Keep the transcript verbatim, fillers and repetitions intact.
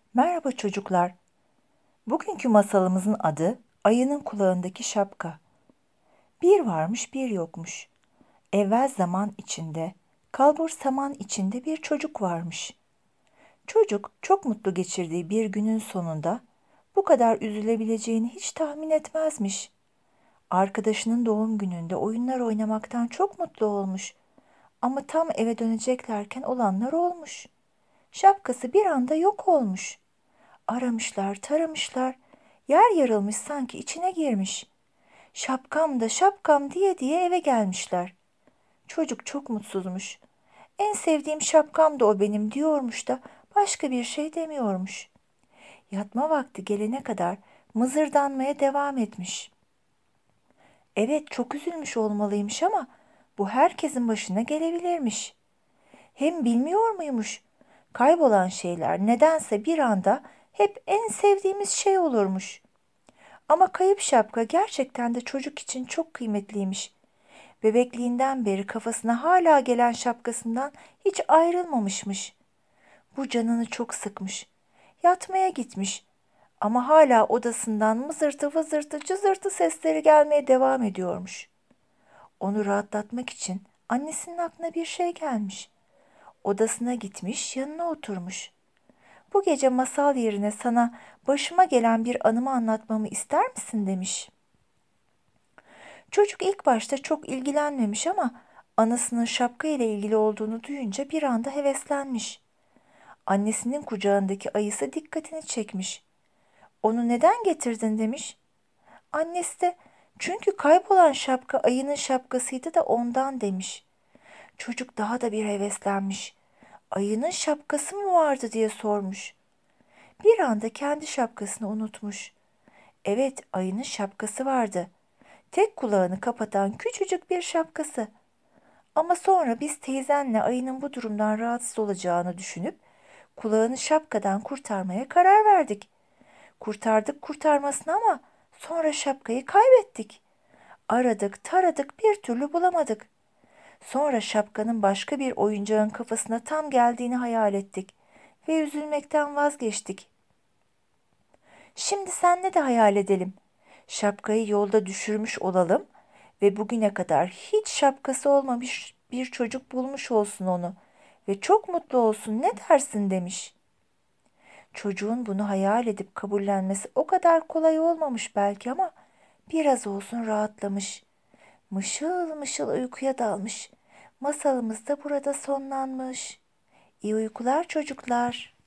Merhaba çocuklar. Bugünkü masalımızın adı Ayının Kulağındaki Şapka. Bir varmış bir yokmuş. Evvel zaman içinde, kalbur saman içinde bir çocuk varmış. Çocuk çok mutlu geçirdiği bir günün sonunda bu kadar üzülebileceğini hiç tahmin etmezmiş. Arkadaşının doğum gününde oyunlar oynamaktan çok mutlu olmuş. Ama tam eve döneceklerken olanlar olmuş. Şapkası bir anda yok olmuş. Aramışlar, taramışlar. Yer yarılmış sanki içine girmiş. Şapkam da şapkam diye diye eve gelmişler. Çocuk çok mutsuzmuş. En sevdiğim şapkam da o benim diyormuş da başka bir şey demiyormuş. Yatma vakti gelene kadar mızırdanmaya devam etmiş. Evet çok üzülmüş olmalıymış ama bu herkesin başına gelebilirmiş. Hem bilmiyor muymuş? Kaybolan şeyler nedense bir anda hep en sevdiğimiz şey olurmuş. Ama kayıp şapka gerçekten de çocuk için çok kıymetliymiş. Bebekliğinden beri kafasına hala gelen şapkasından hiç ayrılmamışmış. Bu canını çok sıkmış. Yatmaya gitmiş. Ama hala odasından mızırtı vızırtı cızırtı sesleri gelmeye devam ediyormuş. Onu rahatlatmak için annesinin aklına bir şey gelmiş. Odasına gitmiş, yanına oturmuş. Bu gece masal yerine sana başıma gelen bir anımı anlatmamı ister misin demiş. Çocuk ilk başta çok ilgilenmemiş ama anasının şapka ile ilgili olduğunu duyunca bir anda heveslenmiş. Annesinin kucağındaki ayısı dikkatini çekmiş. Onu neden getirdin demiş. Annesi de çünkü kaybolan şapka ayının şapkasıydı da ondan demiş. Çocuk daha da bir heveslenmiş. Ayının şapkası mı vardı diye sormuş. Bir anda kendi şapkasını unutmuş. Evet, ayının şapkası vardı. Tek kulağını kapatan küçücük bir şapkası. Ama sonra biz teyzenle ayının bu durumdan rahatsız olacağını düşünüp kulağını şapkadan kurtarmaya karar verdik. Kurtardık kurtarmasını ama sonra şapkayı kaybettik. Aradık, taradık bir türlü bulamadık. Sonra şapkanın başka bir oyuncağın kafasına tam geldiğini hayal ettik ve üzülmekten vazgeçtik. Şimdi senle de hayal edelim. Şapkayı yolda düşürmüş olalım ve bugüne kadar hiç şapkası olmamış bir çocuk bulmuş olsun onu ve çok mutlu olsun ne dersin demiş. Çocuğun bunu hayal edip kabullenmesi o kadar kolay olmamış belki ama biraz olsun rahatlamış. Mışıl mışıl uykuya dalmış. Masalımız da burada sonlanmış. İyi uykular çocuklar.